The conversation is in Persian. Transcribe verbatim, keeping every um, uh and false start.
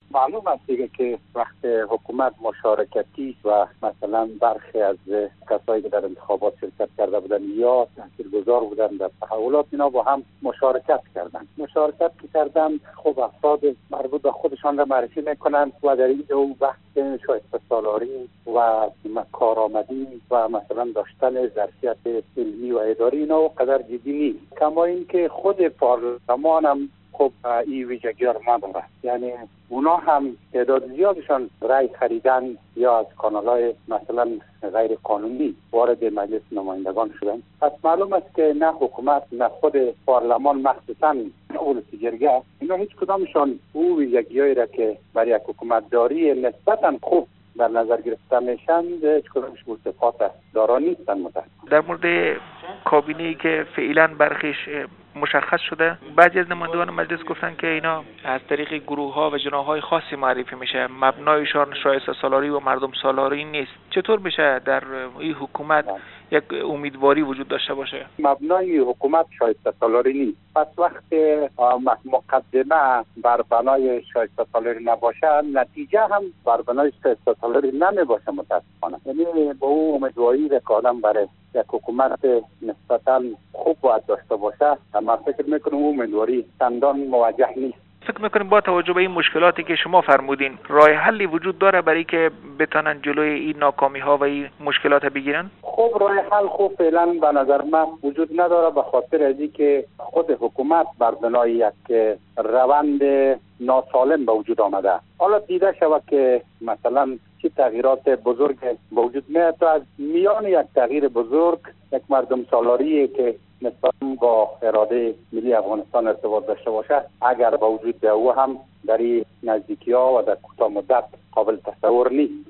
معلوم است دیگه که وقت حکومت مشارکتی و مثلا برخی از کسایی که در انتخابات شرکت کرده بودن یا تاثیرگذار بودن در تحولات، اینا با هم مشارکت کردن مشارکت که کردن خب افراد مربوط به خودشان را معرفی میکنن و در این جو بحث شایسته سالاری و کارآمدی و مثلا داشتن ظرفیت علمی و اداری اینا قدر جدی نیست. کما اینکه خود پارلمان هم خب این ویژگی را نداره، یعنی اونا هم تعداد زیادشان رای خریدن یا از کانال‌های مثلا غیر قانونی وارد مجلس نمایندگان شدن. پس معلوم است که نه حکومت نه خود پارلمان مخصوصاً اول جرگه اینا هیچ کدامشان او ویژگی‌هایی را که برای یک حکومت داری نسبتاً خوب در نظر گرفته میشن هیچ کدامش صفات دارا نیستن. متأسفانه در مورد کابینه‌ای که فعلا برخیش مشخص شده، بعضی از نمایندگان مجلس گفتن که اینا از طریق گروه‌ها و جناح‌های خاصی معرفی میشه، مبنایشان شایسته سالاری و مردم سالاری نیست. چطور میشه در این حکومت یک امیدواری وجود داشته باشه؟ مبنای حکومت شایسته سالاری نیست. پس وقتی مقدمه بر بنای شایسته سالاری نباشه، نتیجه هم بر بنای شایسته سالاری نمیباشه. متاسفانه یعنی با اون امیدواری که آدم برای یک حکومت نسبتاً خوب باید داشته باشه، من فکر میکنم اون امیدواری چندان موجه نیست. فکر میکنیم با توجه به این مشکلاتی که شما فرمودین راه حلی وجود داره برای که بتونن جلوی این ناکامی ها و این مشکلات بگیرن؟ خب راه حل خوب فعلا به نظر من وجود نداره، به خاطر از اینکه خود حکومت بر بنای یک روند ناسالم به وجود آمده. حالا دیده شود که مثلا چه تغییرات بزرگ به وجود میاد. تو از میان یک تغییر بزرگ یک مردم سالاری که نسبت با اراده ملی افغانستان ارتباط داشته باشه، اگر با وجود او هم در نزدیکی ها و در کوتاه مدت قابل تصور نیست.